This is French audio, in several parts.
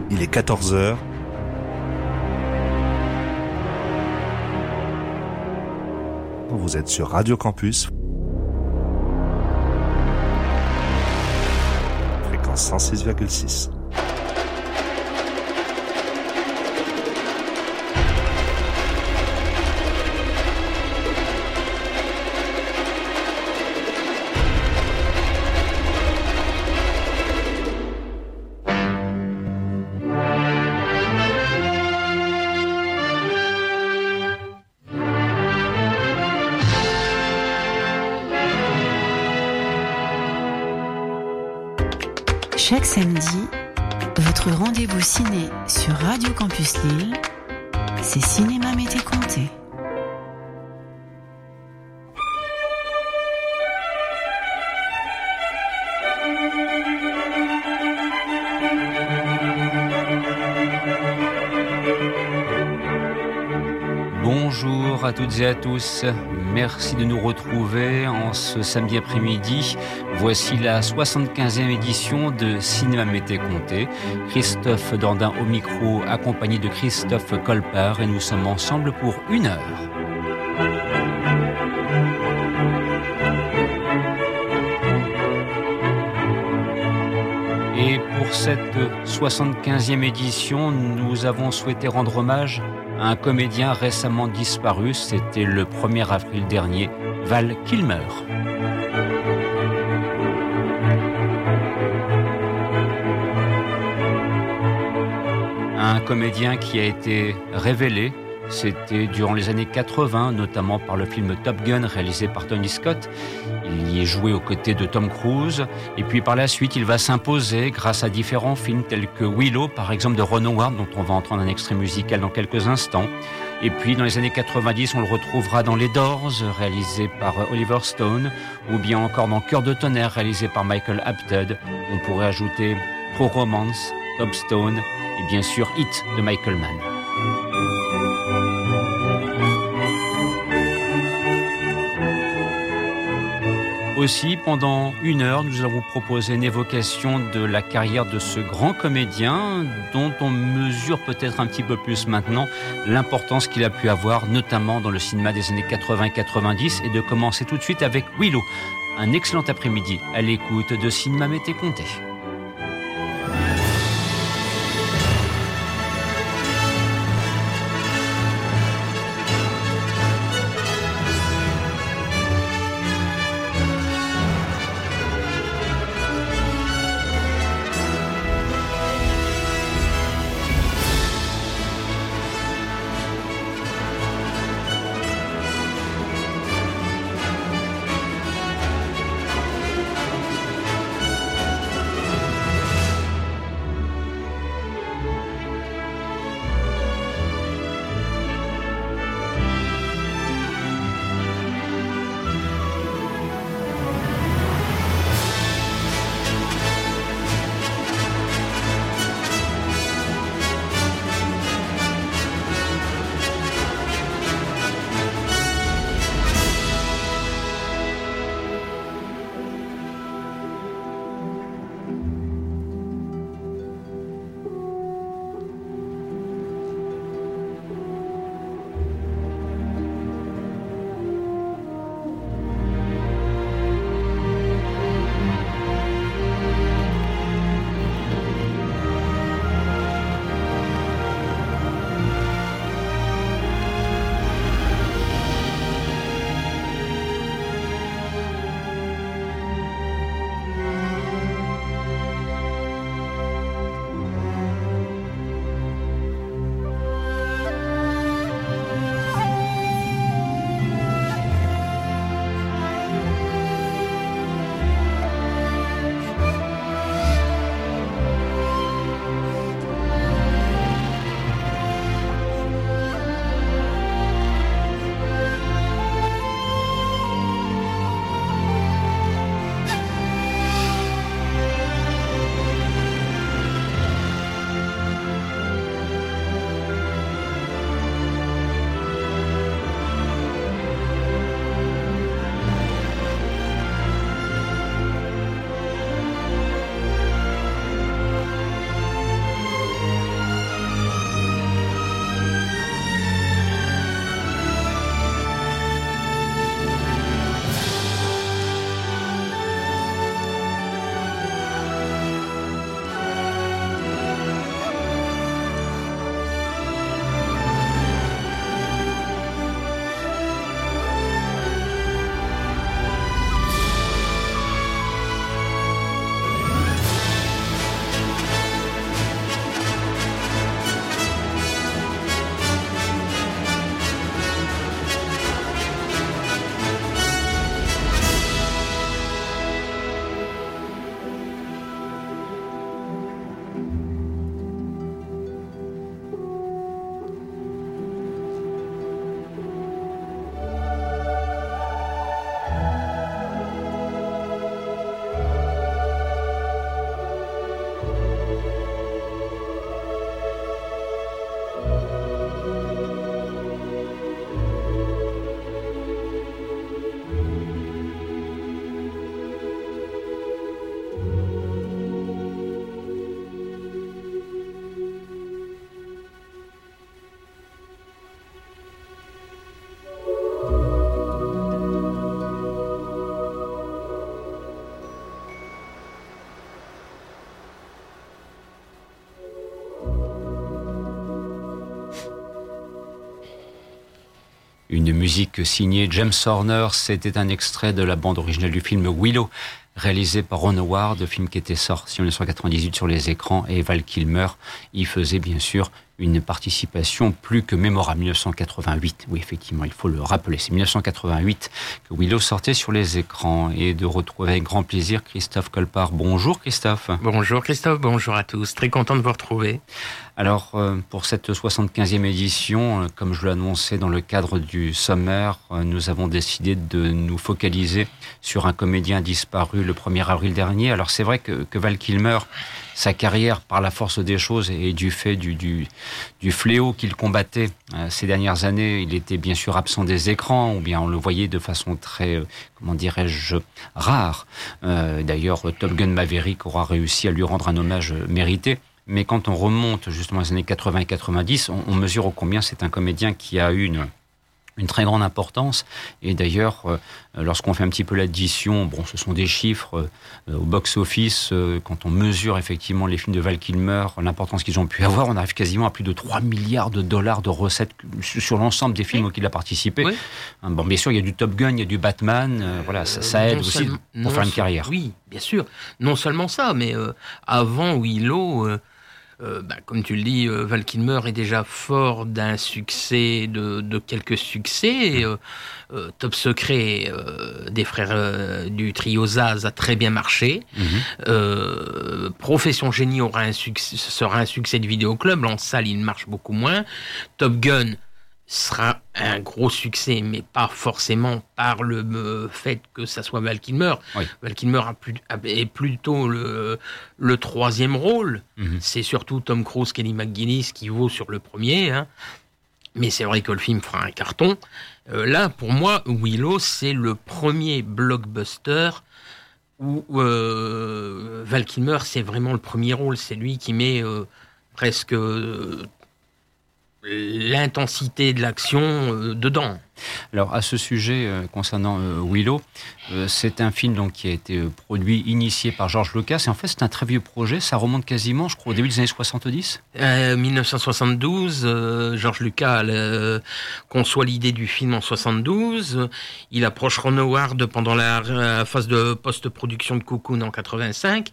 Il est 14h. Vous êtes sur Radio Campus. Fréquence 106,6. Chaque samedi, votre rendez-vous ciné sur Radio Campus Lille, c'est Cinéma Mété Comté. Bonjour à toutes et à tous, merci de nous retrouver en ce samedi après-midi. Voici la 75e édition de Cinéma Mété Comté. Christophe Dordain au micro, accompagné de Christophe Colper, et nous sommes ensemble pour 1 heure. Et pour cette 75e édition, nous avons souhaité rendre hommage à un comédien récemment disparu. C'était le 1er avril dernier, Val Kilmer. Un comédien qui a été révélé, c'était durant les années 80, notamment par le film Top Gun réalisé par Tony Scott. Il y est joué aux côtés de Tom Cruise. Et puis par la suite, il va s'imposer grâce à différents films tels que Willow, par exemple de Ron Howard, dont on va entendre un extrait musical dans quelques instants. Et puis dans les années 90, on le retrouvera dans Les Doors, réalisé par Oliver Stone, ou bien encore dans Cœur de tonnerre, réalisé par Michael Apted. On pourrait ajouter True Romance, Tombstone et bien sûr Hit de Michael Mann. Aussi, pendant 1 heure, nous allons vous proposer une évocation de la carrière de ce grand comédien dont on mesure peut-être un petit peu plus maintenant l'importance qu'il a pu avoir, notamment dans le cinéma des années 80-90, et de commencer tout de suite avec Willow. Un excellent après-midi à l'écoute de Cinéma Mété Comté. Une musique signée James Horner, c'était un extrait de la bande originale du film Willow, réalisé par Ron Howard, film qui était sorti en 1998 sur les écrans, et Val Kilmer y faisait bien sûr une participation plus que mémorable. 1988, oui effectivement, il faut le rappeler, c'est 1988 que Willow sortait sur les écrans, et de retrouver avec grand plaisir Christophe Colpart. Bonjour Christophe. Bonjour Christophe, bonjour à tous, très content de vous retrouver. Alors, pour cette 75e édition, comme je l'annonçais dans le cadre du sommaire, nous avons décidé de nous focaliser sur un comédien disparu le 1er avril dernier. Alors, c'est vrai que Val Kilmer, sa carrière, par la force des choses et du fait du fléau qu'il combattait ces dernières années, il était bien sûr absent des écrans, ou bien on le voyait de façon très, comment dirais-je, rare. D'ailleurs, Top Gun Maverick aura réussi à lui rendre un hommage mérité. Mais quand on remonte justement aux années 80 et 90, on mesure ô combien c'est un comédien qui a eu une très grande importance. Et d'ailleurs, lorsqu'on fait un petit peu l'addition, bon, ce sont des chiffres au box-office, quand on mesure effectivement les films de Val Kilmer, l'importance qu'ils ont pu avoir, on arrive quasiment à plus de 3 milliards de dollars de recettes sur l'ensemble des films auxquels il a participé. Oui. Bon, bien sûr, il y a du Top Gun, il y a du Batman, voilà, ça aide aussi pour faire une carrière. Oui, bien sûr. Non seulement ça, mais avant Willow... comme tu le dis, Val Kilmer est déjà fort d'un succès, de quelques succès. Top Secret des frères du trio Zaz a très bien marché. Profession Génie sera un succès de vidéoclub. En salle, il marche beaucoup moins. Top Gun sera un gros succès, mais pas forcément par le fait que ça soit Val Kilmer. Oui. Val Kilmer est plutôt le troisième rôle. C'est surtout Tom Cruise, Kelly McGillis qui vaut sur le premier. Hein. Mais c'est vrai que le film fera un carton. Là, pour moi, Willow, c'est le premier blockbuster où Val Kilmer, c'est vraiment le premier rôle. C'est lui qui met presque... l'intensité de l'action dedans. Alors, à ce sujet, concernant Willow, c'est un film donc, qui a été produit, initié par George Lucas. Et en fait, c'est un très vieux projet. Ça remonte quasiment, je crois, au début des années 70. 1972, George Lucas conçoit l'idée du film en 72. Il approche Ron Howard pendant la phase de post-production de Cocoon en 85.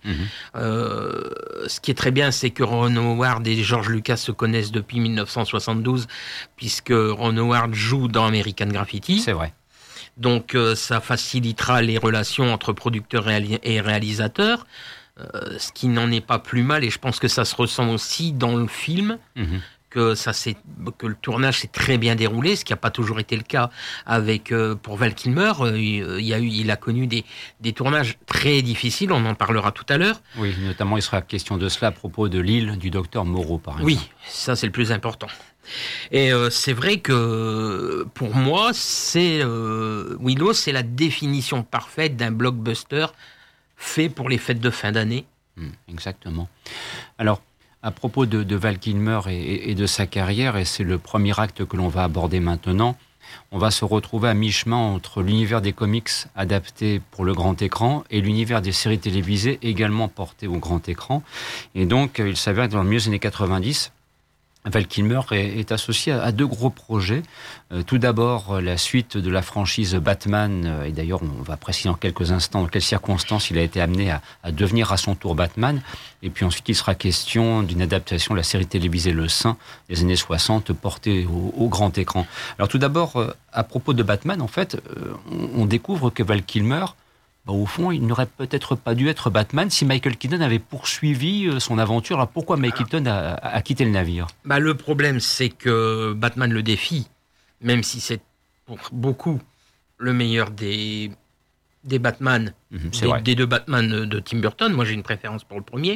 Ce qui est très bien, c'est que Ron Howard et George Lucas se connaissent depuis 1972, puisque Ron Howard joue dans American Graffiti. C'est vrai. Donc ça facilitera les relations entre producteurs et réalisateurs, ce qui n'en est pas plus mal, et je pense que ça se ressent aussi dans le film, que le tournage s'est très bien déroulé, ce qui n'a pas toujours été le cas pour Val Kilmer. Il a connu des tournages très difficiles, on en parlera tout à l'heure. Oui, notamment il sera question de cela à propos de l'île du docteur Moreau, par exemple. Oui, ça c'est le plus important. Et c'est vrai que pour moi, Willow, c'est la définition parfaite d'un blockbuster fait pour les fêtes de fin d'année. Exactement. Alors, à propos de Val Kilmer et de sa carrière, et c'est le premier acte que l'on va aborder maintenant, on va se retrouver à mi-chemin entre l'univers des comics adaptés pour le grand écran et l'univers des séries télévisées également portées au grand écran. Et donc, il s'avère que dans le milieu des années 90, Val Kilmer est associé à deux gros projets. Tout d'abord, la suite de la franchise Batman, et d'ailleurs on va préciser dans quelques instants dans quelles circonstances il a été amené à devenir à son tour Batman. Et puis ensuite, il sera question d'une adaptation de la série télévisée Le Saint des années 60 portée au grand écran. Alors tout d'abord, à propos de Batman, en fait, on découvre que Val Kilmer, au fond, il n'aurait peut-être pas dû être Batman si Michael Keaton avait poursuivi son aventure. Alors pourquoi Michael Keaton a quitté le navire ? Le problème, c'est que Batman le défie, même si c'est pour beaucoup le meilleur des Batman, des deux Batman de Tim Burton. Moi, j'ai une préférence pour le premier.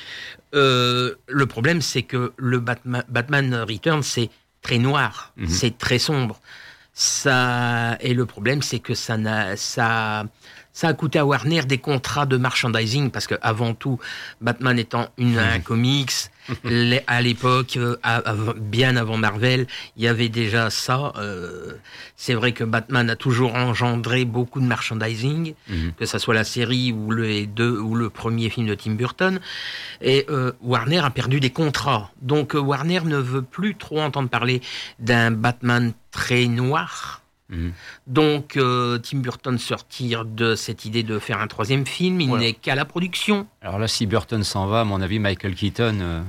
Le problème, c'est que le Batman Returns, c'est très noir, c'est très sombre. Et le problème, c'est que ça Ça a coûté à Warner des contrats de merchandising, parce que avant tout, Batman étant un comics, à l'époque, bien avant Marvel, il y avait déjà ça. C'est vrai que Batman a toujours engendré beaucoup de merchandising, que ça soit la série ou le premier film de Tim Burton. Et Warner a perdu des contrats. Donc Warner ne veut plus trop entendre parler d'un Batman très noir. Donc Tim Burton sortir de cette idée de faire un troisième film, il n'est qu'à la production. Alors là, si Burton s'en va, à mon avis, Michael Keaton...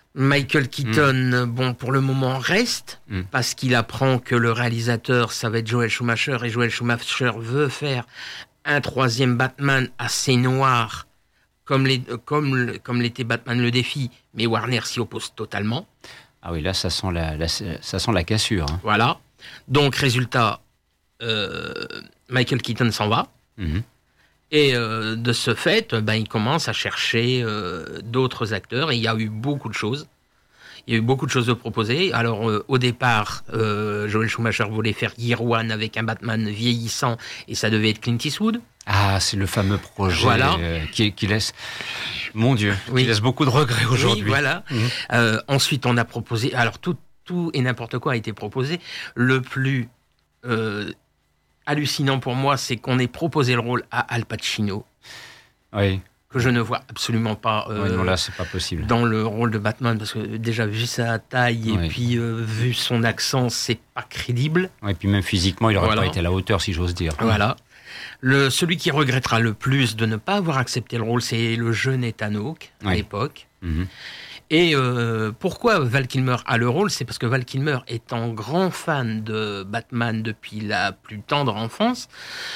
Bon, pour le moment, reste, parce qu'il apprend que le réalisateur, ça va être Joel Schumacher, et Joel Schumacher veut faire un troisième Batman assez noir, comme l'était Batman le défi, mais Warner s'y oppose totalement. Ah oui, là, ça sent la cassure. Hein. Voilà. Donc, résultat... Michael Keaton s'en va et de ce fait il commence à chercher d'autres acteurs et il y a eu beaucoup de choses de proposées. Alors au départ Joel Schumacher voulait faire Year One avec un Batman vieillissant et ça devait être Clint Eastwood. Ah, c'est le fameux projet voilà. Qui laisse, mon Dieu, qui laisse beaucoup de regrets aujourd'hui. Oui, voilà. Ensuite on a proposé, alors tout et n'importe quoi a été proposé. Le plus hallucinant pour moi, c'est qu'on ait proposé le rôle à Al Pacino. Oui. Que je ne vois absolument pas non, là, c'est pas possible. Dans le rôle de Batman, parce que déjà, vu sa taille et puis vu son accent, c'est pas crédible. Et puis même physiquement, il n'aurait pas été à la hauteur, si j'ose dire. Voilà. Celui qui regrettera le plus de ne pas avoir accepté le rôle, c'est le jeune Ethan Hawke, à l'époque. Et pourquoi Val Kilmer a le rôle ? C'est parce que Val Kilmer, étant grand fan de Batman depuis la plus tendre enfance,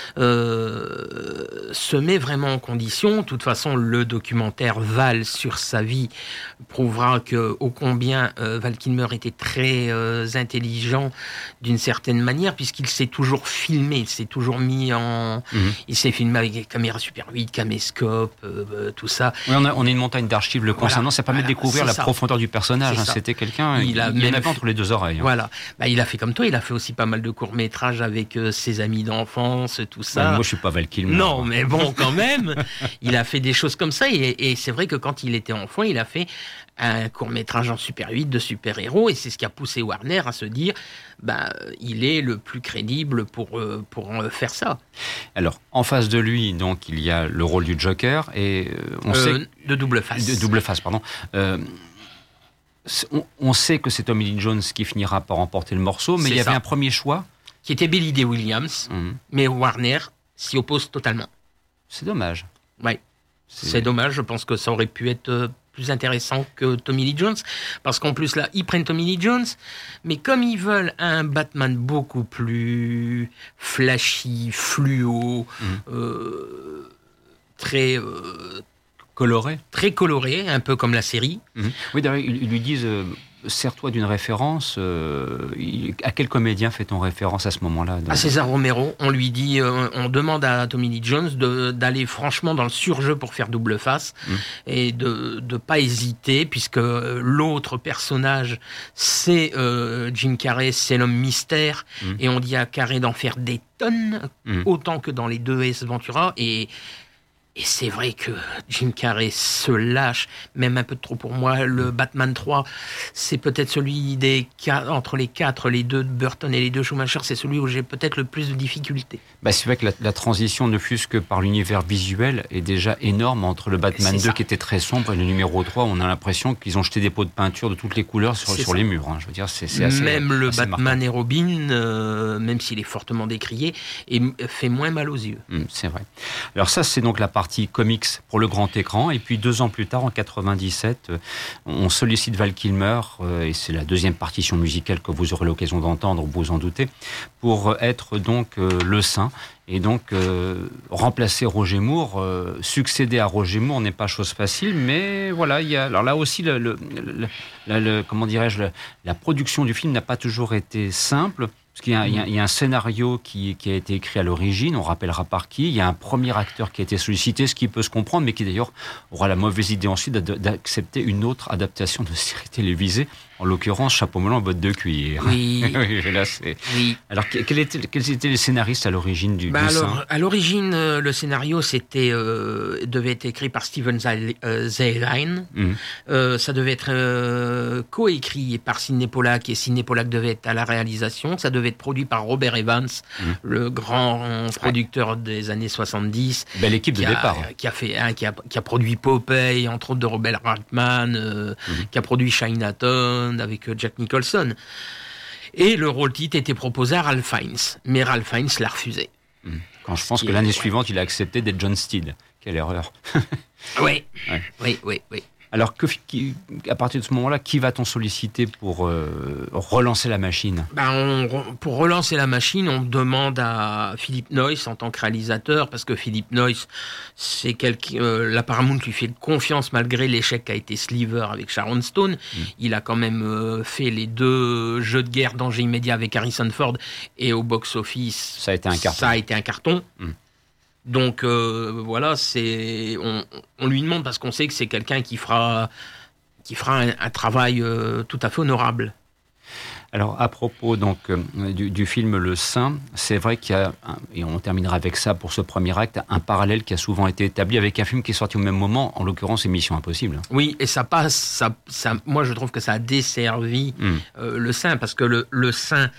se met vraiment en condition. De toute façon, le documentaire Val sur sa vie prouvera ô combien Val Kilmer était très intelligent d'une certaine manière, puisqu'il s'est toujours filmé, il s'est toujours mis en... Il s'est filmé avec des caméras Super 8, caméscope, tout ça. Oui, on a une montagne d'archives le concernant, ça permet de découvrir la profondeur du personnage. C'était quelqu'un, il en avait entre les deux oreilles. Voilà. Il a fait comme toi, il a fait aussi pas mal de courts-métrages avec ses amis d'enfance, tout ça. Moi, je suis pas Val Kilmer. Non, mais bon, quand même, il a fait des choses comme ça. Et c'est vrai que quand il était enfant, il a fait un court-métrage en Super 8 de super-héros. Et c'est ce qui a poussé Warner à se dire, il est le plus crédible pour faire ça. Alors, en face de lui, donc, il y a le rôle du Joker. Et on sait... De double face. De double face, pardon. On sait que c'est Tommy Lee Jones qui finira par remporter le morceau, mais il y avait un premier choix. Qui était Billy Dee Williams, mais Warner s'y oppose totalement. C'est dommage. Oui, c'est dommage. Je pense que ça aurait pu être plus intéressant que Tommy Lee Jones, parce qu'en plus là, ils prennent Tommy Lee Jones, mais comme ils veulent un Batman beaucoup plus flashy, fluo, très... coloré. Très coloré, un peu comme la série. Oui, d'ailleurs, ils lui disent sers-toi d'une référence. À quel comédien fait-on référence à ce moment-là ? À César Romero. On lui dit, on demande à Tommy Lee Jones d'aller franchement dans le surjeu pour faire double face et de ne pas hésiter, puisque l'autre personnage, c'est Jim Carrey, c'est l'homme mystère, et on dit à Carrey d'en faire des tonnes, autant que dans les deux Ace Ventura, et c'est vrai que Jim Carrey se lâche, même un peu trop pour moi. Le Batman 3, c'est peut-être celui entre les quatre, les deux de Burton et les deux Schumacher, c'est celui où j'ai peut-être le plus de difficultés. C'est vrai que la transition, ne fût-ce que par l'univers visuel, est déjà énorme entre le Batman 2 qui était très sombre et le numéro 3, où on a l'impression qu'ils ont jeté des pots de peinture de toutes les couleurs sur les murs. Je veux dire, c'est assez... Même le assez Batman marquant. Et Robin, même s'il est fortement décrié, fait moins mal aux yeux. C'est vrai. Alors ça, c'est donc la partie comics pour le grand écran, et puis 2 ans plus tard, en 97, on sollicite Val Kilmer, et c'est la deuxième partition musicale que vous aurez l'occasion d'entendre, vous vous en doutez, pour être donc le Saint, et donc remplacer Roger Moore. Succéder à Roger Moore n'est pas chose facile, mais voilà, il y a, alors là aussi, comment dirais-je, la production du film n'a pas toujours été simple. Parce qu'il y a un scénario qui a été écrit à l'origine, on rappellera par qui. Il y a un premier acteur qui a été sollicité, ce qui peut se comprendre, mais qui d'ailleurs aura la mauvaise idée ensuite d'accepter une autre adaptation de série télévisée En l'occurrence, chapeau melon, bottes de cuir. Oui. Oui, là, c'est... Oui. Alors, quels étaient les scénaristes à l'origine du dessin ? À l'origine, le scénario devait être écrit par Steven Zahlein. Ça devait être coécrit par Sidney Pollack, et Sidney Pollack devait être à la réalisation. Ça devait être produit par Robert Evans, le grand producteur des années 70. Belle équipe de départ. Qui a produit Popeye, entre autres de Robert Altman, qui a produit Chinatown avec Jack Nicholson. Et le rôle titre était proposé à Ralph Fiennes, mais Ralph Fiennes l'a refusé. Quand je pense que l'année suivante, il a accepté d'être John Steed. Quelle erreur. Oui. Alors, à partir de ce moment-là, qui va-t-on solliciter pour relancer la machine ? Pour relancer la machine, on demande à Philip Noyce en tant que réalisateur, parce que Philip Noyce, c'est la Paramount lui fait confiance malgré l'échec qu'a été Sliver avec Sharon Stone. Il a quand même fait les 2 jeux de guerre danger immédiat avec Harrison Ford, et au box-office, ça a été un carton. Donc voilà, on lui demande parce qu'on sait que c'est quelqu'un qui fera un travail tout à fait honorable. Alors, à propos donc du film Le Saint, c'est vrai qu'il y a, et on terminera avec ça pour ce premier acte, un parallèle qui a souvent été établi avec un film qui est sorti au même moment, en l'occurrence Mission Impossible. Oui, et ça passe, moi je trouve que ça a desservi Le Saint, parce que le Saint...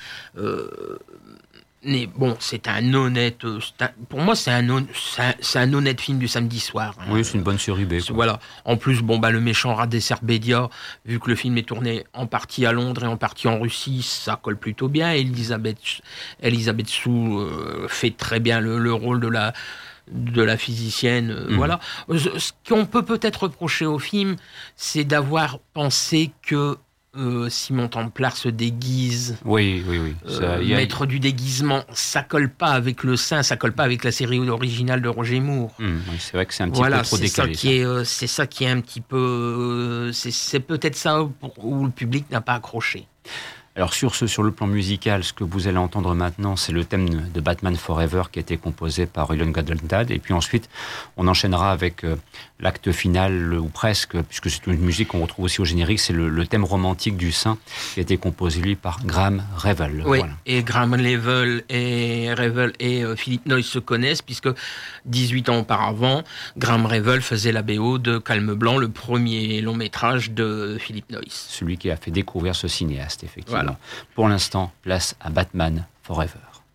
c'est un honnête. Pour moi, c'est un honnête film du samedi soir. Oui, c'est une bonne série B. Voilà. En plus, le méchant rat des Serbedia, vu que le film est tourné en partie à Londres et en partie en Russie, ça colle plutôt bien. Elisabeth Sue fait très bien le rôle de la physicienne. Voilà. Ce qu'on peut peut-être reprocher au film, c'est d'avoir pensé que Simon Templar se déguise. Oui. Maître du déguisement, ça colle pas avec Le Saint, ça colle pas avec la série originale de Roger Moore. Oui, c'est vrai que c'est un petit peu trop décalé. C'est ça qui est un petit peu... C'est peut-être ça où le public n'a pas accroché. Alors sur le plan musical, ce que vous allez entendre maintenant, c'est le thème de Batman Forever qui a été composé par William Goldentad. Et puis ensuite, on enchaînera avec l'acte final, ou presque, puisque c'est une musique qu'on retrouve aussi au générique, c'est le thème romantique du Saint qui a été composé, lui, par Graham Revell. Oui, voilà. Et Graham Revell et Philip Noyce se connaissent, puisque 18 ans auparavant, Graham Revell faisait la BO de Calme Blanc, le premier long métrage de Philip Noyce. Celui qui a fait découvrir ce cinéaste, effectivement. Voilà. Pour l'instant, place à Batman Forever.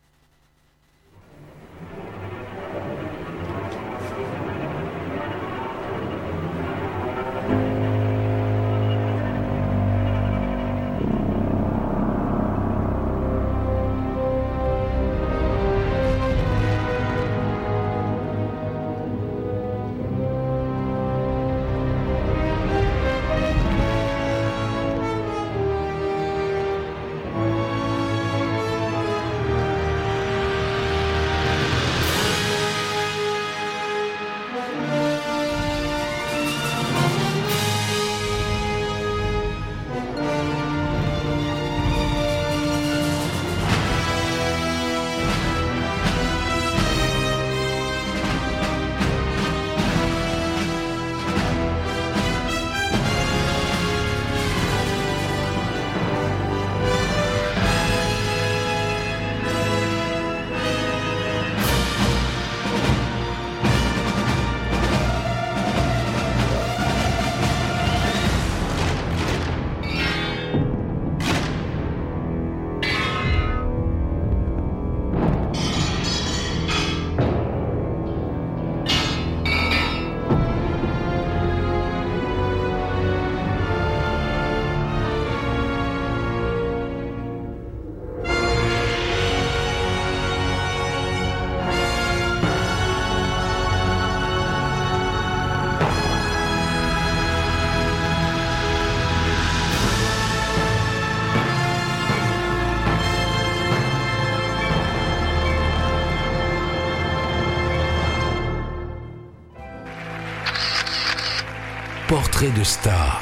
Portrait de star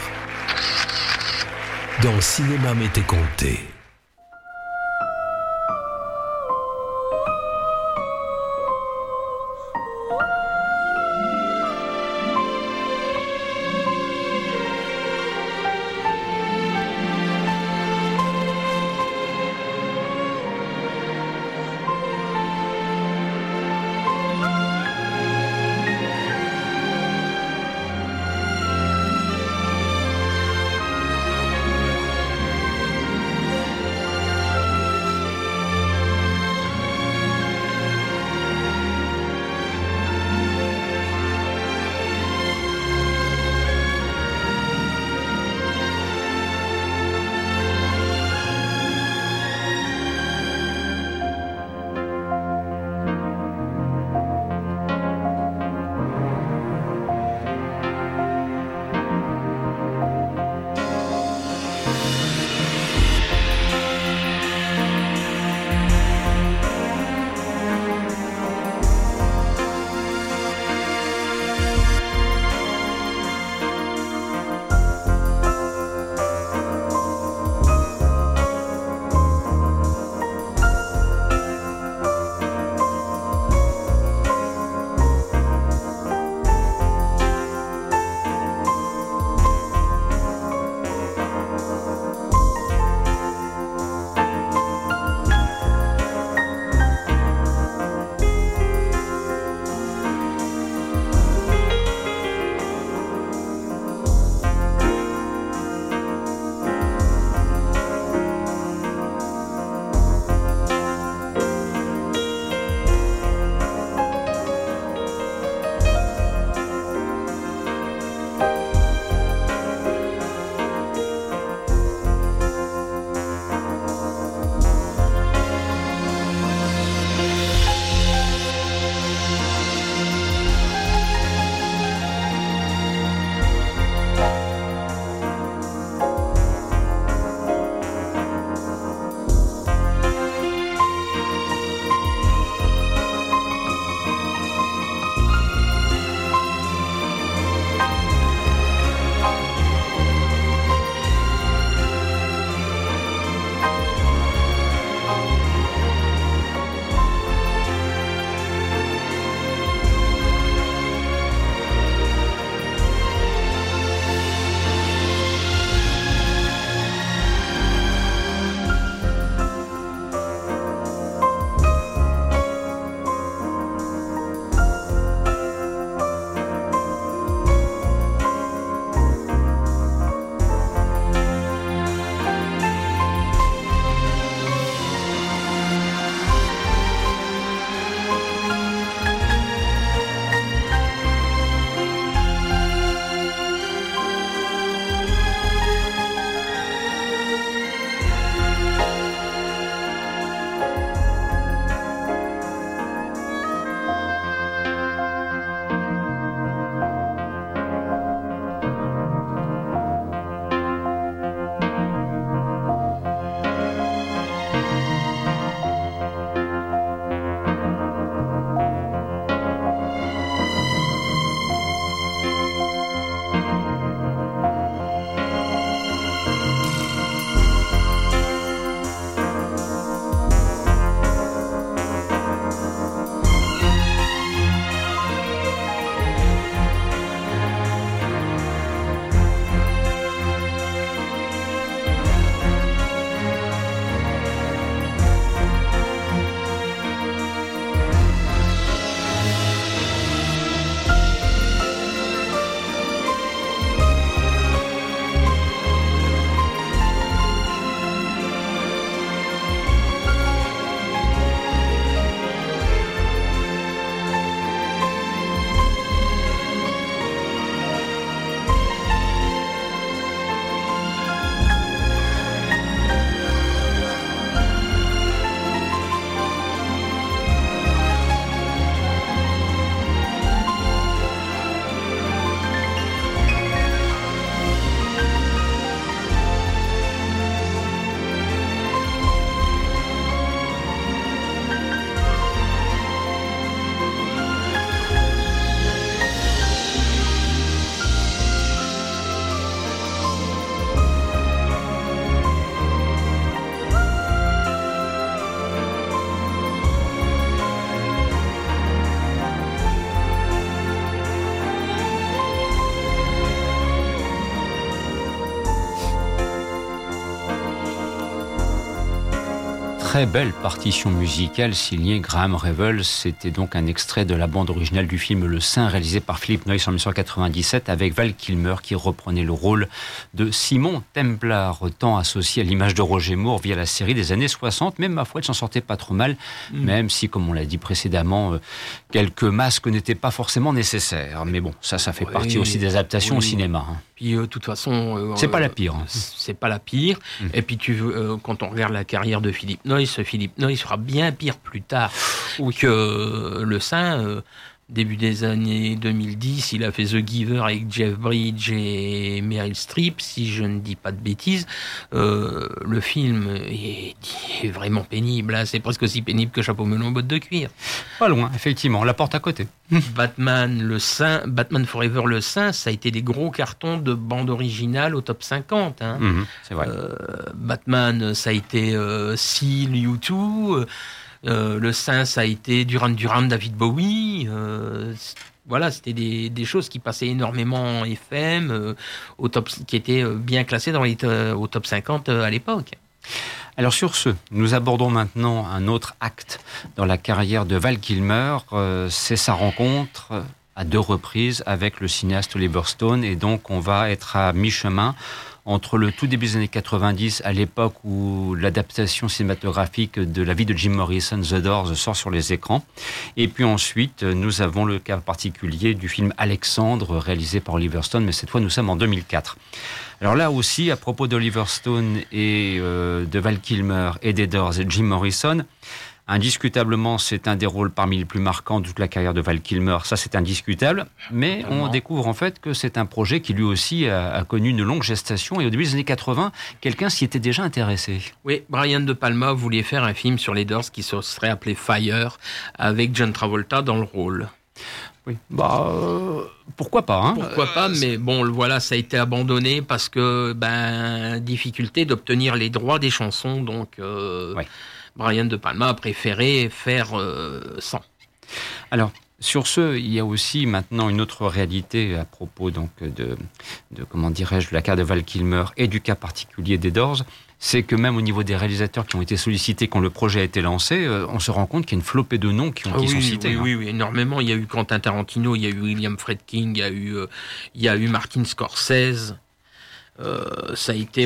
dans Cinéma m'était compté. très belle partition musicale signée Graham Revell. C'était donc un extrait de la bande originale du film Le Saint, réalisé par Philip Noyce en 1997, avec Val Kilmer qui reprenait le rôle de Simon Templar, tant associé à l'image de Roger Moore via la série des années 60. Mais ma foi, il s'en sortait pas trop mal, même si, comme on l'a dit précédemment, quelques masques n'étaient pas forcément nécessaires. Mais bon, ça fait partie aussi des adaptations au cinéma. Puis, de toute façon... c'est pas la pire. C'est pas la pire. Et puis, quand on regarde la carrière de Philip Noyce fera bien pire plus tard que Le Saint. Début des années 2010, il a fait The Giver avec Jeff Bridges et Meryl Streep, si je ne dis pas de bêtises. Le film est vraiment pénible. Hein. C'est presque aussi pénible que Chapeau melon bottes de cuir. Pas loin, effectivement. La porte à côté. Batman Forever Le Saint, ça a été des gros cartons de bande originale au top 50. Hein. C'est vrai. Batman, ça a été Seal, U2. Le Saint, ça a été Duran Duran, David Bowie. Voilà, c'était des choses qui passaient énormément en FM, qui étaient bien classées au top 50 à l'époque. Alors sur ce, nous abordons maintenant un autre acte dans la carrière de Val Kilmer. C'est sa rencontre à 2 reprises avec le cinéaste Oliver Stone. Et donc on va être à mi-chemin entre le tout début des années 90, à l'époque où l'adaptation cinématographique de la vie de Jim Morrison, The Doors, sort sur les écrans. Et puis ensuite, nous avons le cas particulier du film Alexandre, réalisé par Oliver Stone, mais cette fois, nous sommes en 2004. Alors là aussi, à propos d'Oliver Stone et de Val Kilmer et des Doors et de Jim Morrison, indiscutablement, c'est un des rôles parmi les plus marquants de toute la carrière de Val Kilmer. Ça, c'est indiscutable. Mais on découvre en fait que c'est un projet qui lui aussi a connu une longue gestation. Et au début des années 80, quelqu'un s'y était déjà intéressé. Oui, Brian De Palma voulait faire un film sur les Doors qui se serait appelé Fire, avec John Travolta dans le rôle. Oui, pourquoi pas, hein. Pourquoi pas, mais bon, voilà, ça a été abandonné parce que, difficulté d'obtenir les droits des chansons, donc... Brian De Palma a préféré faire sans. Alors, sur ce, il y a aussi maintenant une autre réalité à propos donc de comment dirais-je, de la carrière de Val Kilmer et du cas particulier des Doors. C'est que même au niveau des réalisateurs qui ont été sollicités quand le projet a été lancé, on se rend compte qu'il y a une flopée de noms qui sont cités. Oui, énormément. Il y a eu Quentin Tarantino, il y a eu William Friedkin, il y a eu Martin Scorsese. Ça a été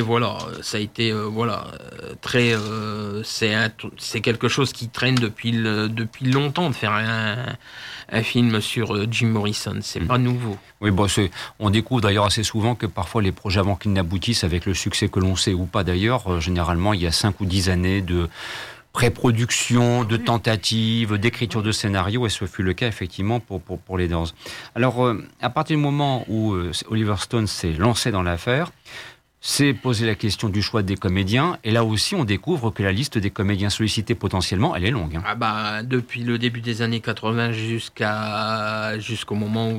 très c'est quelque chose qui traîne depuis longtemps de faire un film sur Jim Morrison, c'est pas nouveau. Oui, on découvre d'ailleurs assez souvent que parfois les projets avant qu'ils n'aboutissent, avec le succès que l'on sait ou pas d'ailleurs, généralement il y a 5 ou 10 années de pré-production, de tentatives, d'écriture de scénario, et ce fut le cas effectivement pour les Doors. Alors, à partir du moment où Oliver Stone s'est lancé dans l'affaire, s'est posé la question du choix des comédiens, et là aussi on découvre que la liste des comédiens sollicités potentiellement, elle est longue. Hein. Depuis le début des années 80 jusqu'au moment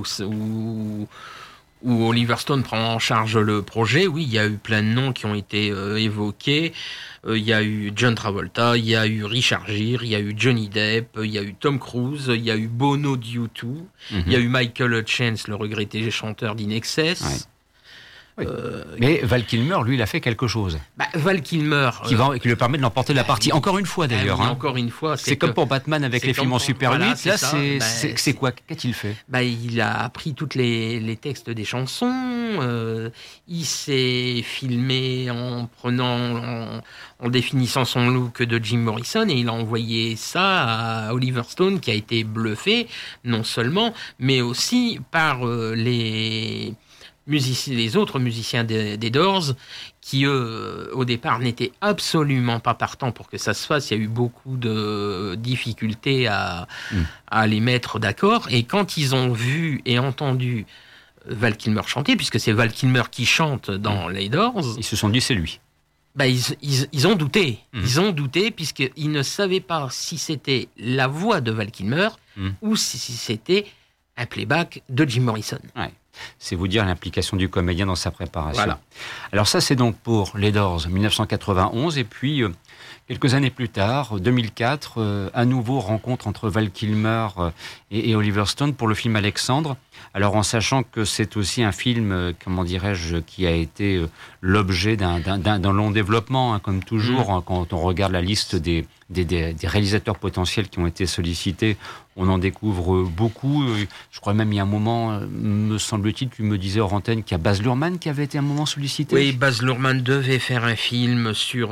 où Oliver Stone prend en charge le projet, oui, il y a eu plein de noms qui ont été évoqués. Il y a eu John Travolta, il y a eu Richard Gere, il y a eu Johnny Depp, il y a eu Tom Cruise, il y a eu Bono de U2, il y a eu Michael Hutchence, le regretté chanteur d'In Excess. Ouais. Oui. Mais Val Kilmer, lui, il a fait quelque chose. Val Kilmer... qui lui permet de l'emporter la partie. Encore une fois, d'ailleurs. Encore une fois. C'est comme pour Batman avec les films en Super 8. Là, c'est quoi? Qu'a-t-il fait? Il a appris tous les textes des chansons. Il s'est filmé en définissant son look de Jim Morrison, et il a envoyé ça à Oliver Stone, qui a été bluffé, non seulement, mais aussi par les autres musiciens des Doors, qui eux, au départ, n'étaient absolument pas partants pour que ça se fasse. Il y a eu beaucoup de difficultés à les mettre d'accord. Et quand ils ont vu et entendu Val Kilmer chanter, puisque c'est Val Kilmer qui chante dans les Doors... Ils se sont dit, c'est lui. Ils ont douté. Ils ont douté, puisqu'ils ne savaient pas si c'était la voix de Val Kilmer ou si c'était un playback de Jim Morrison. Ouais. C'est vous dire l'implication du comédien dans sa préparation. Voilà. Alors ça, c'est donc pour les Doors, 1991. Et puis, Quelques années plus tard, 2004, à nouveau rencontre entre Val Kilmer et Oliver Stone pour le film Alexandre. Alors en sachant que c'est aussi un film, comment dirais-je, qui a été l'objet d'un long développement, hein, comme toujours, hein, quand on regarde la liste des réalisateurs potentiels qui ont été sollicités, on en découvre beaucoup. Je crois même il y a un moment, me semble-t-il, tu me disais hors antenne qu'il y a Baz Luhrmann qui avait été un moment sollicité. Oui, Baz Luhrmann devait faire un film sur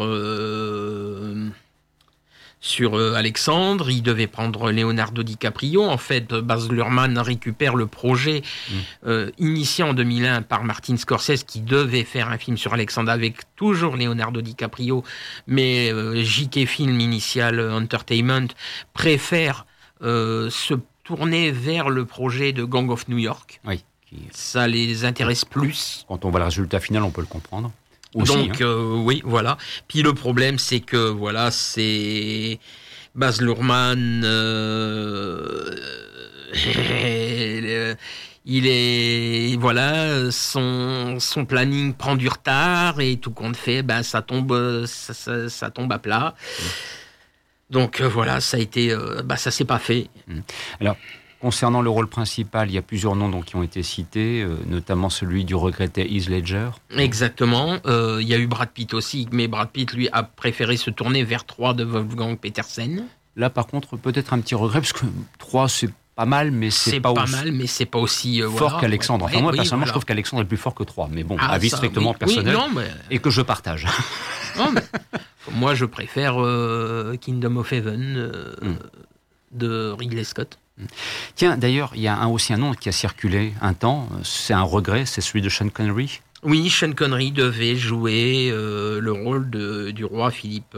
Alexandre. Il devait prendre Leonardo DiCaprio. En fait, Baz Luhrmann récupère le projet initié en 2001 par Martin Scorsese, qui devait faire un film sur Alexandre avec toujours Leonardo DiCaprio, mais JK Film Initial Entertainment préfère se tourner vers le projet de Gang of New York. Oui. Ça les intéresse plus. Quand on voit le résultat final, on peut le comprendre. Aussi, donc, oui, voilà. Puis le problème, c'est que, voilà, c'est Baz Luhrmann, il est, voilà, son planning prend du retard et tout compte fait, ben, ça tombe à plat. Donc, voilà, ça a été, ça s'est pas fait. Alors, concernant le rôle principal, il y a plusieurs noms donc, qui ont été cités, notamment celui du regretté Heath Ledger. Exactement. Il y a eu Brad Pitt aussi, mais Brad Pitt, lui, a préféré se tourner vers 3 de Wolfgang Petersen. Là, par contre, peut-être un petit regret, parce que 3, c'est pas mal, mais c'est pas aussi fort qu'Alexandre. Enfin, moi, personnellement, je trouve qu'Alexandre est plus fort que 3. Mais bon, avis strictement personnel, et que je partage. Non, mais, moi, je préfère Kingdom of Heaven de Ridley Scott. Tiens, d'ailleurs, il y a aussi un nom qui a circulé un temps, c'est un regret, c'est celui de Sean Connery. Oui, Sean Connery devait jouer le rôle du roi Philippe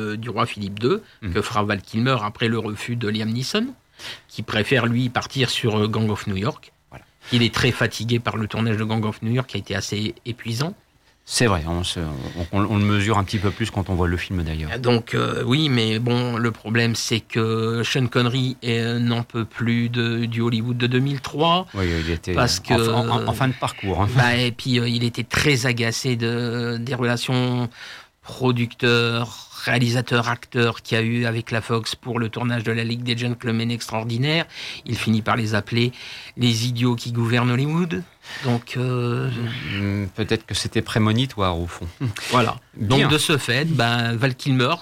II, que fera Val Kilmer après le refus de Liam Neeson, qui préfère lui partir sur Gang of New York. Voilà. Il est très fatigué par le tournage de Gang of New York, qui a été assez épuisant. C'est vrai, on le mesure un petit peu plus quand on voit le film d'ailleurs. Donc oui, mais bon, le problème c'est que Sean Connery n'en peut plus du Hollywood de 2003. Oui, il était parce que, en fin de parcours. Hein. Et puis il était très agacé des relations producteurs, réalisateurs, acteurs qu'il y a eu avec la Fox pour le tournage de La Ligue des Gentlemen Extraordinaires. Il finit par les appeler les idiots qui gouvernent Hollywood. Donc, peut-être que c'était prémonitoire au fond. Voilà. Bien. Donc de ce fait, Val Kilmer,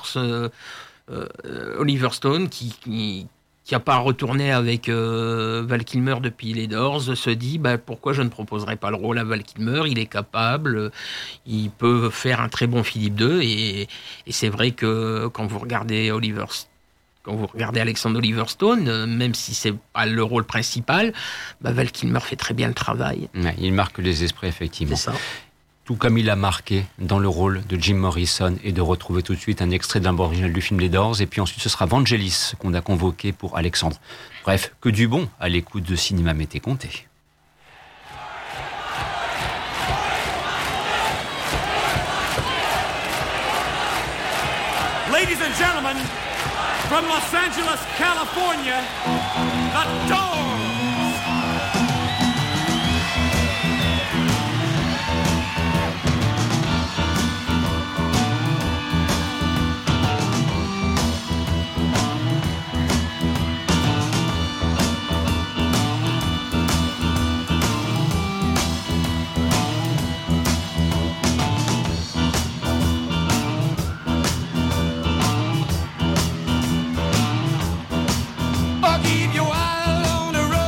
Oliver Stone, qui n'a pas retourné avec Val Kilmer depuis les Doors, se dit pourquoi je ne proposerais pas le rôle à Val Kilmer. Il est capable, il peut faire un très bon Philippe II, et c'est vrai que quand vous regardez Alexandre Oliver Stone, même si c'est pas le rôle principal, Val Kilmer fait très bien le travail. Ouais, il marque les esprits, effectivement. C'est ça. Tout comme il a marqué dans le rôle de Jim Morrison, et de retrouver tout de suite un extrait d'un original du film Les Doors, et puis ensuite ce sera Vangelis qu'on a convoqué pour Alexandre. Bref, que du bon à l'écoute de Cinéma M'était compté. Ladies and gentlemen, from Los Angeles, California, The Doors! I'll keep you wild on the road.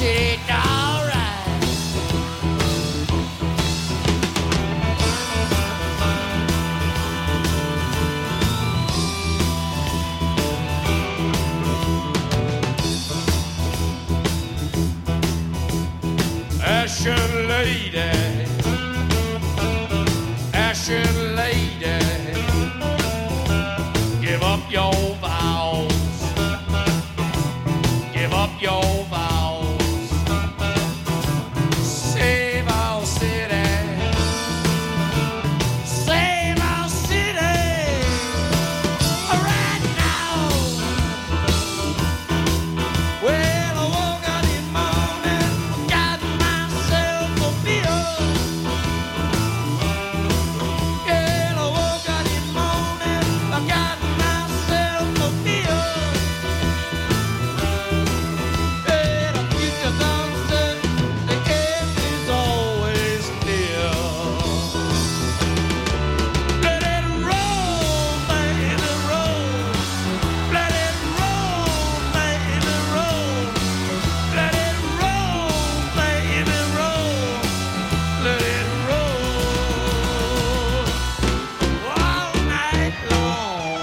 city, alright. Ashen lady, ashen lady, give up your vows, give up your vows, save our city, save our city, right now. Well, I woke up this morning, got myself a beer. Yeah, I woke up this morning, I got myself a beer. Yeah, the future dancer, the end is always near. Let it roll, baby, roll. Let it roll, baby, roll. Let it roll, baby, roll. Let it roll all night long.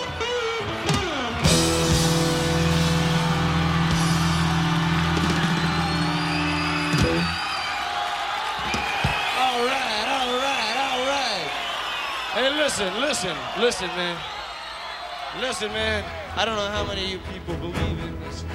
All right, all right, all right. Hey, listen, man. Listen, man. I don't know how many of you people believe in this.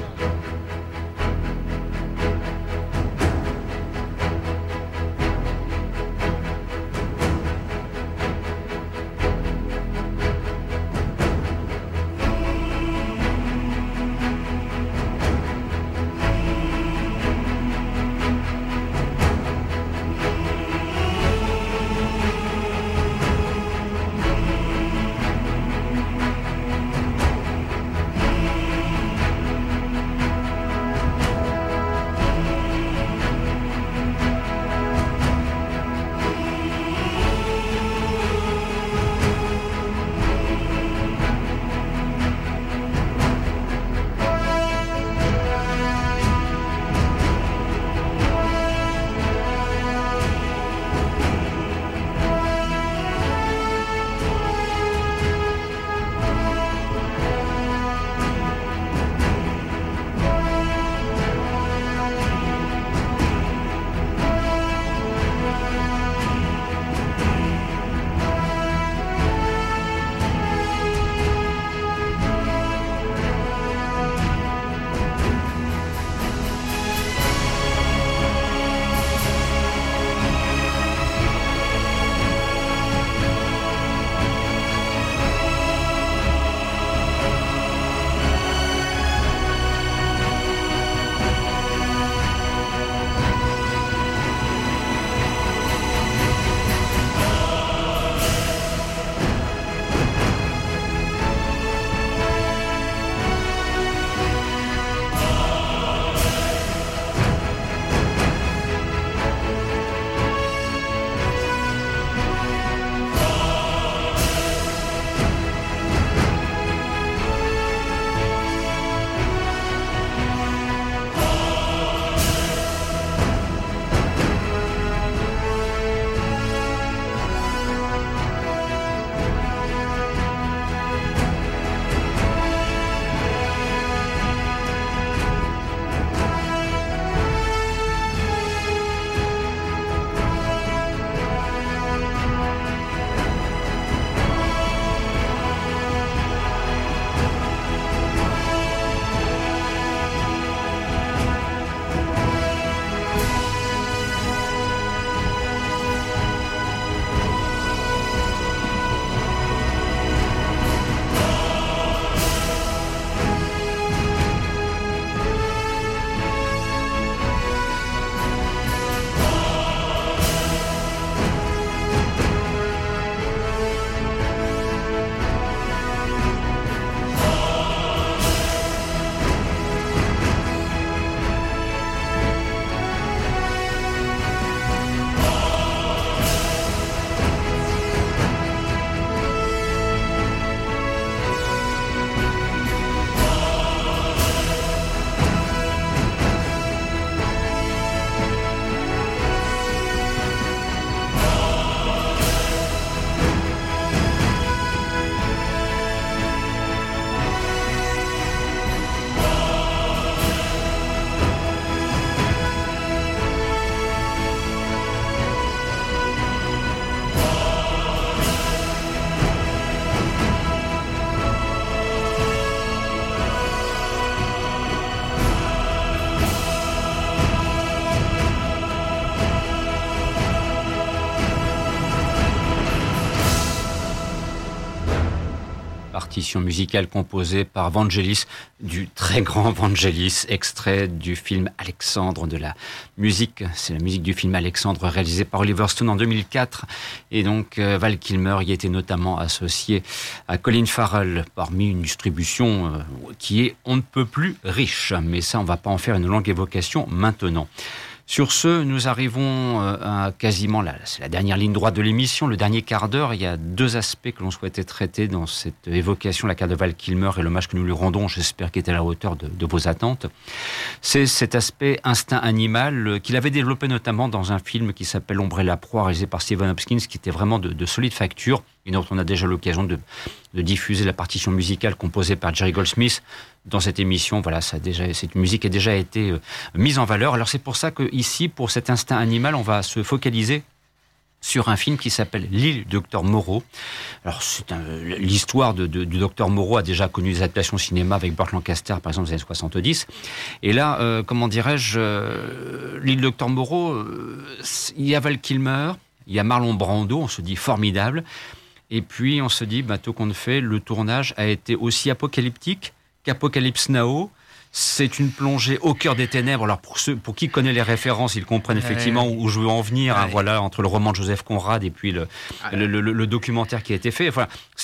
partition musicale composée par Vangelis, du très grand Vangelis, extrait du film Alexandre de la musique. C'est la musique du film Alexandre réalisé par Oliver Stone en 2004. Et donc Val Kilmer y était notamment associé à Colin Farrell parmi une distribution qui est on ne peut plus riche. Mais ça, on va pas en faire une longue évocation maintenant. Sur ce, nous arrivons à quasiment c'est la dernière ligne droite de l'émission, le dernier quart d'heure. Il y a deux aspects que l'on souhaitait traiter dans cette évocation, la carte de Val Kilmer et l'hommage que nous lui rendons, j'espère qu'il est à la hauteur de vos attentes. C'est cet aspect instinct animal qu'il avait développé notamment dans un film qui s'appelle L'ombre et la proie, réalisé par Stephen Hopkins, qui était vraiment de solide facture, et dont on a déjà l'occasion de diffuser la partition musicale composée par Jerry Goldsmith dans cette émission. Voilà, cette musique a déjà été mise en valeur. Alors c'est pour ça que ici, pour cet instinct animal, on va se focaliser sur un film qui s'appelle L'île du Docteur Moreau. Alors l'histoire du Docteur Moreau a déjà connu des adaptations au cinéma avec Burt Lancaster, par exemple, dans les années 70. Et là, L'île du Docteur Moreau, il y a Val Kilmer, il y a Marlon Brando, on se dit formidable. Et puis on se dit, tout compte fait, le tournage a été aussi apocalyptique qu'Apocalypse Now. C'est une plongée au cœur des ténèbres. Alors pour qui connaît les références, ils comprennent effectivement où je veux en venir. Hein, voilà, entre le roman de Joseph Conrad et puis le documentaire qui a été fait. Enfin,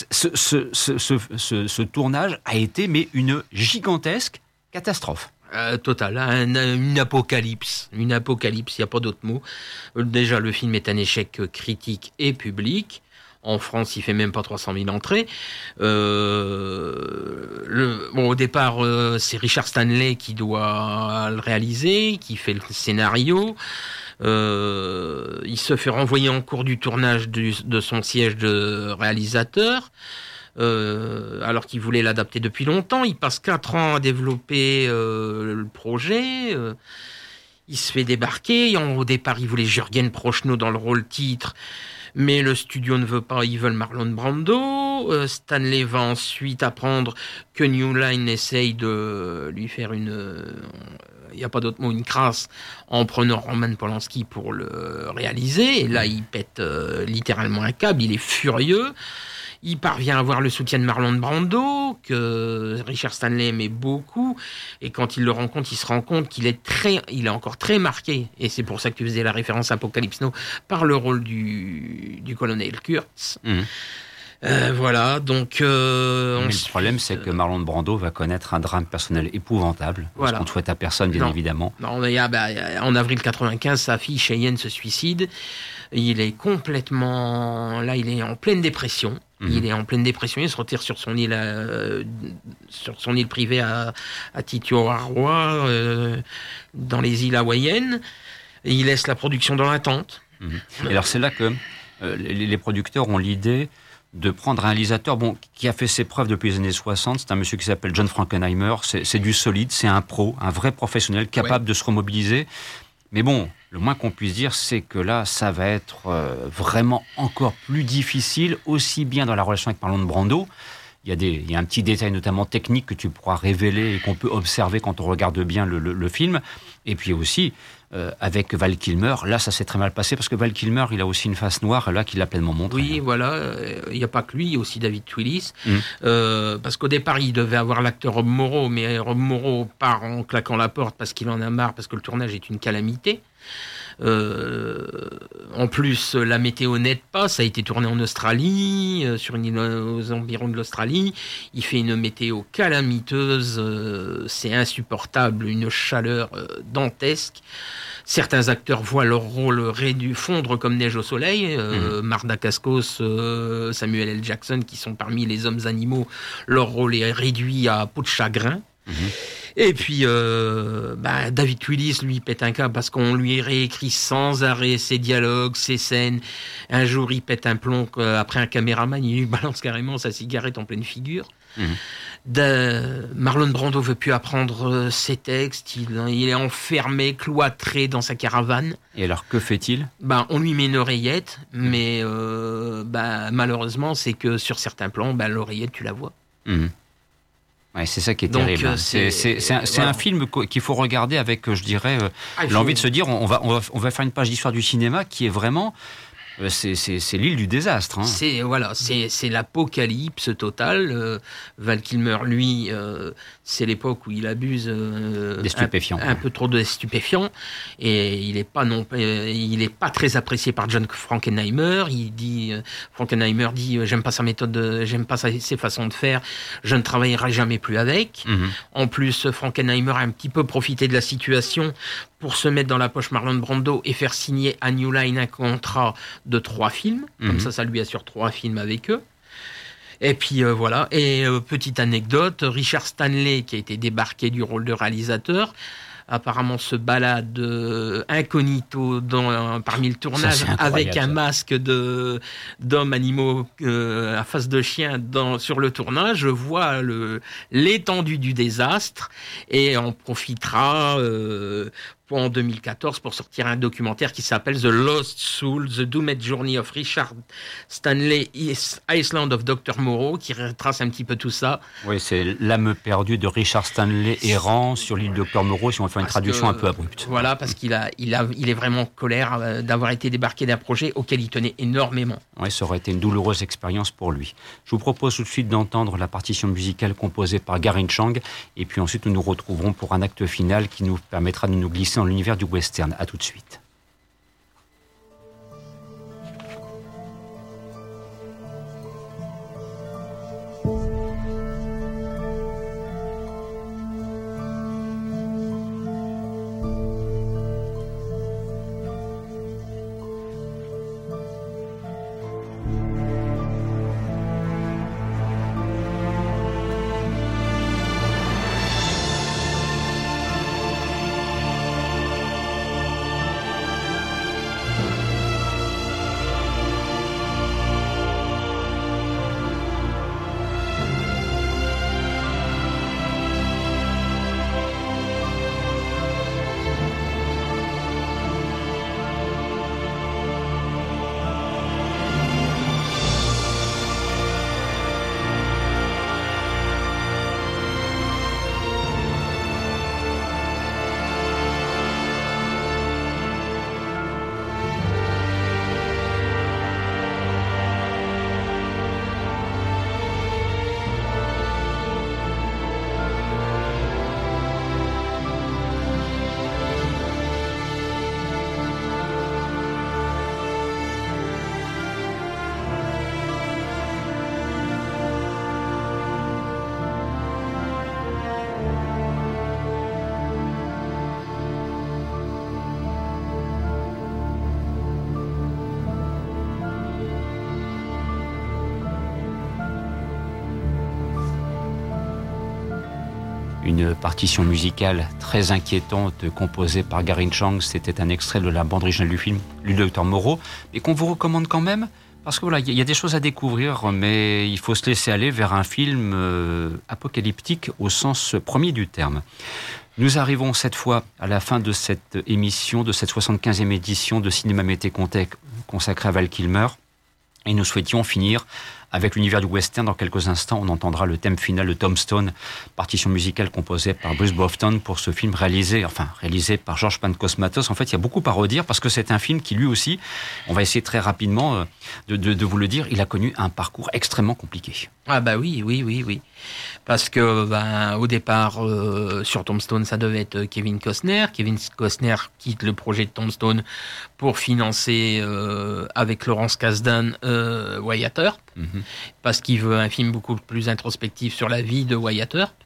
ce tournage a été une gigantesque catastrophe. Total, une apocalypse, il n'y a pas d'autre mot. Déjà, le film est un échec critique et public. En France, il fait même pas 300 000 entrées. Au départ, c'est Richard Stanley qui doit le réaliser, qui fait le scénario. Il se fait renvoyer en cours du tournage de son siège de réalisateur. Alors qu'il voulait l'adapter depuis longtemps. Il passe 4 ans à développer le projet. Il se fait débarquer. Au départ, il voulait Jürgen Prochnow dans le rôle titre. Mais le studio ne veut pas, ils veulent Marlon Brando. Stanley va ensuite apprendre que New Line essaye de lui faire il n'y a pas d'autre mot, une crasse, en prenant Roman Polanski pour le réaliser. Et là, il pète littéralement un câble, il est furieux. Il parvient à avoir le soutien de Marlon Brando, que Richard Stanley aimait beaucoup. Et quand il le rencontre, il se rend compte qu'il est encore très marqué. Et c'est pour ça que tu faisais la référence à Apocalypse Now par le rôle du colonel Kurtz. Voilà, donc... mais le problème, c'est que Marlon Brando va connaître un drame personnel épouvantable. Voilà. Ce qu'on ne souhaite à personne, bien évidemment. Non, en avril 95, sa fille Cheyenne se suicide. Il est complètement... Là, il est en pleine dépression. Il est en pleine dépression, il se retire sur son île privée à Titiaroa, dans les îles hawaïennes. Et il laisse la production dans l'attente. Et alors c'est là que les producteurs ont l'idée de prendre un réalisateur qui a fait ses preuves depuis les années 60. C'est un monsieur qui s'appelle John Frankenheimer. C'est du solide, c'est un pro, un vrai professionnel capable de se remobiliser. Mais le moins qu'on puisse dire, c'est que là, ça va être vraiment encore plus difficile, aussi bien dans la relation avec Marlon Brando. Il y a un petit détail notamment technique que tu pourras révéler et qu'on peut observer quand on regarde bien le film. Et puis aussi, avec Val Kilmer, là, ça s'est très mal passé parce que Val Kilmer, il a aussi une face noire, là, qu'il a pleinement montré. Oui, voilà. Il n'y a pas que lui, il y a aussi David Twillis. Parce qu'au départ, il devait avoir l'acteur Rob Morrow, mais Rob Morrow part en claquant la porte parce qu'il en a marre, parce que le tournage est une calamité. En plus, la météo n'aide pas. Ça a été tourné en Australie, sur une île aux environs de l'Australie. Il fait une météo calamiteuse. C'est insupportable, une chaleur dantesque. Certains acteurs voient leur rôle fondre comme neige au soleil. Mark Dacascos, Samuel L. Jackson, qui sont parmi les hommes animaux, leur rôle est réduit à peau de chagrin. Et puis David Twillis, lui, pète un câble parce qu'on lui réécrit sans arrêt ses dialogues, ses scènes. Un jour, il pète un plomb après un caméraman, il lui balance carrément sa cigarette en pleine figure. Marlon Brando veut plus apprendre ses textes, il est enfermé, cloîtré dans sa caravane. Et alors, que fait-il ? On lui met une oreillette, mais malheureusement, c'est que sur certains plans, l'oreillette, tu la vois. Ouais, c'est ça qui est terrible. C'est un film qu'il faut regarder avec, je dirais, l'envie de se dire, on va faire une page d'histoire du cinéma qui est vraiment C'est l'île du désastre. Hein. C'est l'apocalypse totale. Val Kilmer, lui, c'est l'époque où il abuse des stupéfiants. Un peu trop de stupéfiants, et il est pas très apprécié par John Frankenheimer. Frankenheimer dit j'aime pas sa méthode, j'aime pas ses façons de faire, je ne travaillerai jamais plus avec. En plus, Frankenheimer a un petit peu profité de la situation pour se mettre dans la poche Marlon Brando et faire signer à New Line un contrat de 3 films. Comme ça lui assure 3 films avec eux. Et puis voilà. Et petite anecdote, Richard Stanley, qui a été débarqué du rôle de réalisateur, apparemment se balade incognito parmi le tournage avec un masque d'homme animaux à face de chien sur le tournage, voit l'étendue du désastre et en profitera en 2014 pour sortir un documentaire qui s'appelle The Lost Soul, The Doomed Journey of Richard Stanley, Island of Dr. Moreau, qui retrace un petit peu tout ça. Oui, c'est l'âme perdue de Richard Stanley errant sur l'île Dr. Moreau, si on fait une traduction un peu abrupte. Voilà, parce qu'il est vraiment en colère d'avoir été débarqué d'un projet auquel il tenait énormément. Oui, ça aurait été une douloureuse expérience pour lui. Je vous propose tout de suite d'entendre la partition musicale composée par Garin Chang, et puis ensuite nous nous retrouverons pour un acte final qui nous permettra de nous glisser dans l'univers du western. À tout de suite. Une partition musicale très inquiétante composée par Garin Chang. C'était un extrait de la bande originale du film Le Dr. Moreau, mais qu'on vous recommande quand même, parce que voilà, il y a des choses à découvrir, mais il faut se laisser aller vers un film apocalyptique au sens premier du terme. Nous arrivons cette fois à la fin de cette émission, de cette 75e édition de Cinéma Mété Comté consacrée à Val Kilmer, et nous souhaitions finir avec l'univers du western. Dans quelques instants, on entendra le thème final de Tombstone, partition musicale composée par Bruce Broughton pour ce film réalisé par George Pankosmatos. En fait, il y a beaucoup à redire parce que c'est un film qui, lui aussi, on va essayer très rapidement de vous le dire, il a connu un parcours extrêmement compliqué. Ah bah oui. Parce que au départ, sur Tombstone, ça devait être Kevin Costner. Kevin Costner quitte le projet de Tombstone pour financer avec Lawrence Kasdan Wyatt Earp, parce qu'il veut un film beaucoup plus introspectif sur la vie de Wyatt Earp.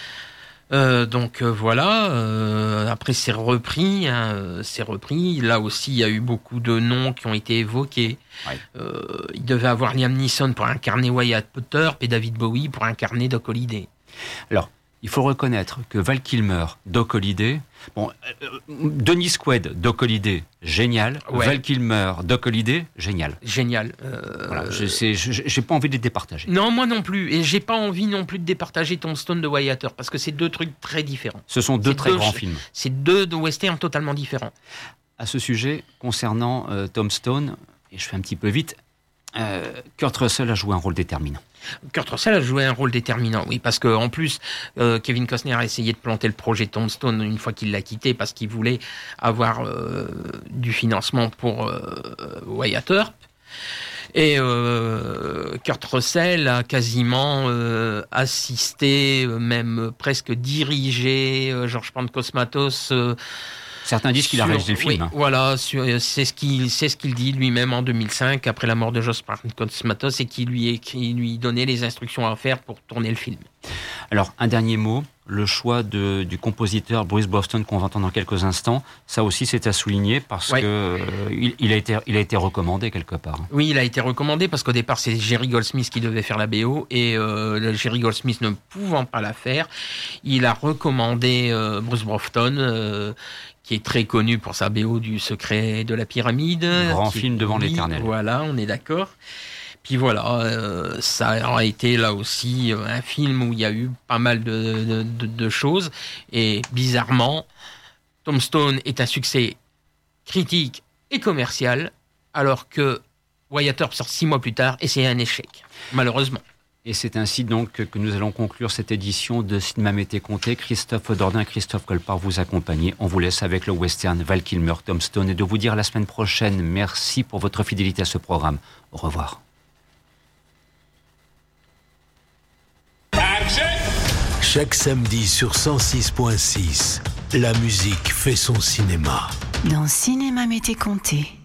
Après c'est repris. Là aussi, il y a eu beaucoup de noms qui ont été évoqués. Ouais. Il devait avoir Liam Neeson pour incarner Wyatt Earp et David Bowie pour incarner Doc Holliday. Alors, il faut reconnaître que Val Kilmer, Doc Holliday, Dennis Quaid, Doc Holliday, génial. Ouais. Val Kilmer, Doc Holliday, génial. Génial. J'ai pas envie de les départager. Non, moi non plus. Et j'ai pas envie non plus de départager Tombstone de Wyatt Earp, parce que c'est deux trucs très différents. Ce sont deux très grands films. C'est deux westerns totalement différents. À ce sujet, concernant Tombstone, et je fais un petit peu vite, Kurt Russell a joué un rôle déterminant. Kurt Russell a joué un rôle déterminant, oui, parce qu'en plus, Kevin Costner a essayé de planter le projet Tombstone une fois qu'il l'a quitté, parce qu'il voulait avoir du financement pour Wyatt Earp. Et Kurt Russell a quasiment assisté, même presque dirigé George Pankosmatos. Certains disent qu'il a réalisé le film. Oui, voilà, c'est ce qu'il dit lui-même en 2005, après la mort de George Pankosmatos, et qui lui donnait les instructions à faire pour tourner le film. Alors, un dernier mot, le choix du compositeur Bruce Boston qu'on va entendre dans quelques instants, ça aussi c'est à souligner parce que il a été recommandé quelque part. Oui, il a été recommandé parce qu'au départ c'est Jerry Goldsmith qui devait faire la BO et Jerry Goldsmith ne pouvant pas la faire, il a recommandé Bruce Boston qui est très connu pour sa BO du Secret de la Pyramide. Grand film devant l'éternel. Voilà, on est d'accord. Puis voilà, ça a été là aussi un film où il y a eu pas mal de choses. Et bizarrement, Tombstone est un succès critique et commercial, alors que Wyatt Earp sort 6 mois plus tard et c'est un échec, malheureusement. Et c'est ainsi donc que nous allons conclure cette édition de Cinéma Mété Comté. Christophe Dordain, Christophe Colpart vous accompagnez. On vous laisse avec le western Val Kilmer, Tombstone, et de vous dire la semaine prochaine, merci pour votre fidélité à ce programme. Au revoir. Chaque samedi sur 106.6, la musique fait son cinéma. Dans Cinéma Mété Comté.